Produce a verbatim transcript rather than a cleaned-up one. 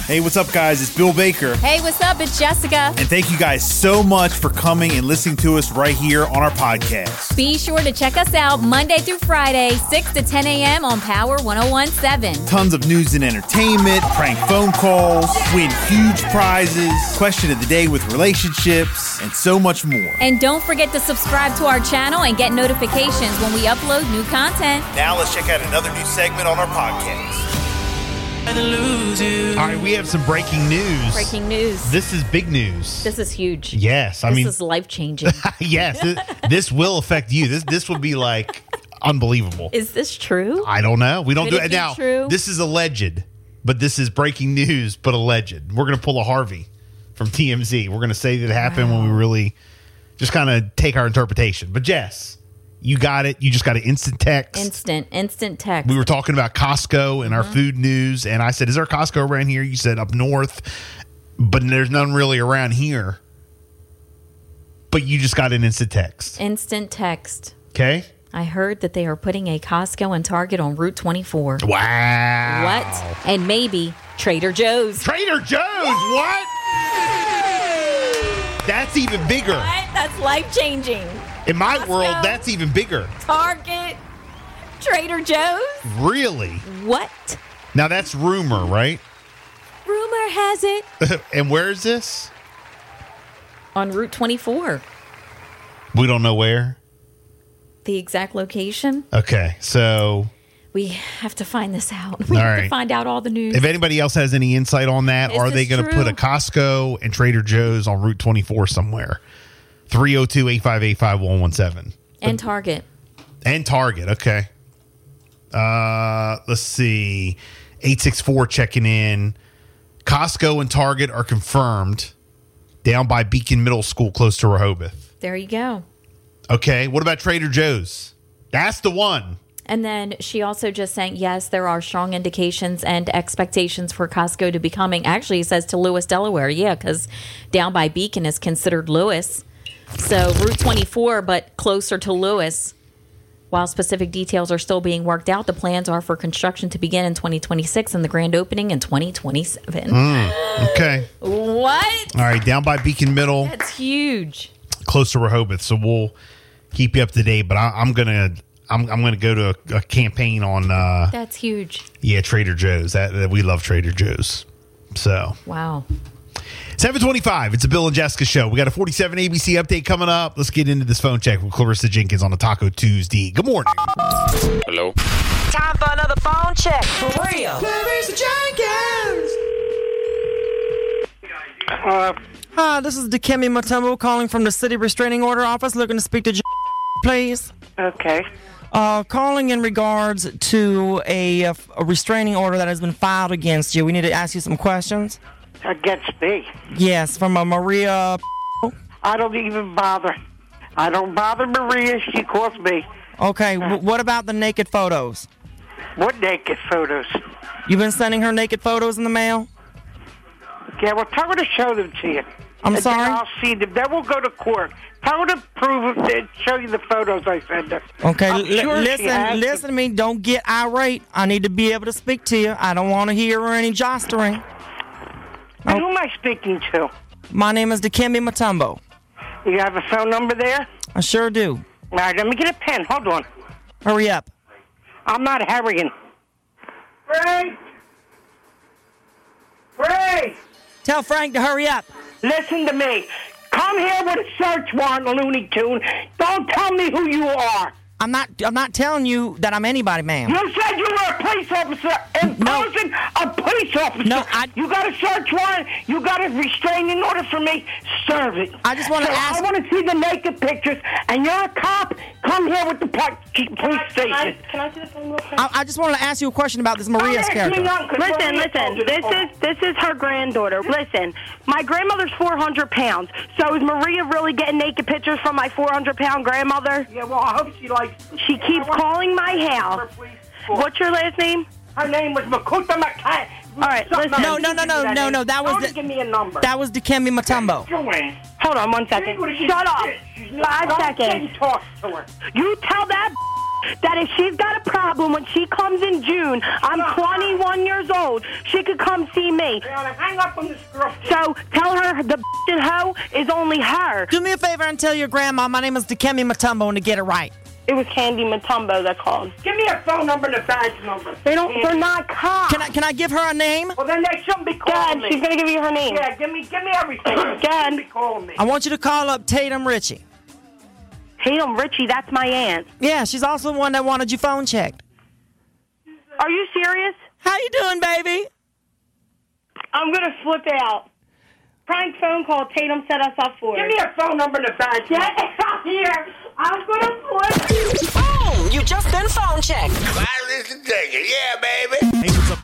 Hey, what's up, guys? It's Bill Baker. Hey, what's up? It's Jessica. And thank you guys so much for coming and listening to us right here on our podcast. Be sure to check us out Monday through Friday, six to ten a.m. on Power one oh one point seven. Tons of news and entertainment, prank phone calls, win huge prizes, question of the day with relationships, and so much more. And don't forget to subscribe to our channel and get notifications when we upload new content. Now let's check out another new segment on our podcast. All right, we have some breaking news. Breaking news. This is big news. This is huge. Yes, I this mean, this is life-changing. yes, this, this will affect you. This this will be like unbelievable. Is this true? I don't know. We don't Could do it it be now. true? This is alleged, but this is breaking news, but alleged. We're going to pull a Harvey from T M Z. We're going to say that it happened wow. when we really just kind of take our interpretation. But Jess, you got it. You just got an instant text. Instant, instant text. We were talking about Costco and mm-hmm. our food news, and I said, is there a Costco around here? You said up north, but there's none really around here. But you just got an instant text. Instant text. Okay. I heard that they are putting a Costco and Target on Route twenty-four. Wow. What? And maybe Trader Joe's. Trader Joe's? What? That's even bigger. What? That's life-changing. In my Costco, world, that's even bigger. Target, Trader Joe's. Really? What? Now that's rumor, right? Rumor has it. And where is this? On Route twenty-four. We don't know where? The exact location? Okay, so we have to find this out. We all have right. to find out all the news. If anybody else has any insight on that, is are they going to put a Costco and Trader Joe's on Route twenty-four somewhere? three oh two, eight five eight, five one one seven. And Target. And Target, okay. Uh, let's see. eight six four checking in. Costco and Target are confirmed down by Beacon Middle School close to Rehoboth. There you go. Okay, what about Trader Joe's? That's the one. And then she also just saying, yes, there are strong indications and expectations for Costco to be coming. Actually, it says to Lewis, Delaware. Yeah, because down by Beacon is considered Lewis. So Route twenty-four, but closer to Lewis. While specific details are still being worked out, the plans are for construction to begin in twenty twenty-six and the grand opening in twenty twenty-seven. Mm, okay. What? All right, down by Beacon Middle. That's huge. Close to Rehoboth, so we'll keep you up to date. But I, I'm gonna, I'm, I'm gonna go to a, a campaign on. Uh, That's huge. Yeah, Trader Joe's. That, that we love Trader Joe's. So wow. seven twenty-five. It's a Bill and Jessica show. We got a forty-seven A B C update coming up. Let's get into this phone check with Clarissa Jenkins on a Taco Tuesday. Good morning. Hello. Time for another phone check. For real. Clarissa Jenkins. Uh, Hi, this is Dikembe Mutombo calling from the City Restraining Order Office, looking to speak to J- please. Okay. Uh, calling in regards to a, a restraining order that has been filed against you. We need to ask you some questions. Against me? Yes, from a Maria. I don't even bother. I don't bother Maria. She calls me. Okay, w- what about the naked photos? What naked photos? You've been sending her naked photos in the mail? Yeah, well, tell her to show them to you. I'm and sorry? Then I'll see them. Then we'll go to court. Tell her to prove it, show you the photos I sent her. Okay, I'm l- sure she listen, has listen them. to me. Don't get irate. I need to be able to speak to you. I don't want to hear any jostering. Who am I speaking to? My name is Dikembe Mutombo. You have a phone number there? I sure do. All right, let me get a pen. Hold on. Hurry up. I'm not hurrying. Frank! Frank! Tell Frank to hurry up. Listen to me. Come here with a search warrant, Looney Tune. Don't tell me who you are. I'm not. I'm not telling you that I'm anybody, ma'am. You said you were a police officer. Imposing No. a police officer. No, I- You got a search warrant. You got a restraining order for me. Serve it. I just wanna so ask- I want to see the naked pictures. And you're a cop. Come here with the po- police station. Can I see the phone real quick? I, I just wanted to ask you a question about this Maria's Don't ask me character. nothing, 'cause Listen, Maria listen. told you. This is this is her granddaughter. Listen, my grandmother's four hundred pounds. So is Maria really getting naked pictures from my four hundred pound grandmother? Yeah, well, I hope she likes. She keeps calling my house. What's your last name? Her name was Makuta McCann. All right, listen. No, no, no, no, no, no. That was Don't the- give me a number. That was Dikembe Mutombo. Doing. Hold on one second. Shut up. Five Don't seconds. talk to her. You tell that that if she's got a problem when she comes in June, I'm twenty-one years old, she could come see me. Hang up on this girl. So tell her the b****ing hoe is only her. Do me a favor and tell your grandma my name is Dikemi Mutombo and to get it right. It was Candy Mutombo that called. Give me a phone number and a fax number. They don't. They're not cops. Can I can I give her a name? Well, then they shouldn't be Go calling ahead. me. She's gonna give you her name. Yeah, give me, give me everything. Go ahead. Be calling me. I want you to call up Tatum Ritchie. Tatum Ritchie, that's my aunt. Yeah, she's also the one that wanted your phone checked. Are you serious? How you doing, baby? I'm gonna flip out. Prank phone call. Tatum set us up for. Give me a phone number and a fax number. Get out here. I'm gonna flip. Boom! You just been phone checked. Wireless and take it. Yeah, baby. Hey, what's up?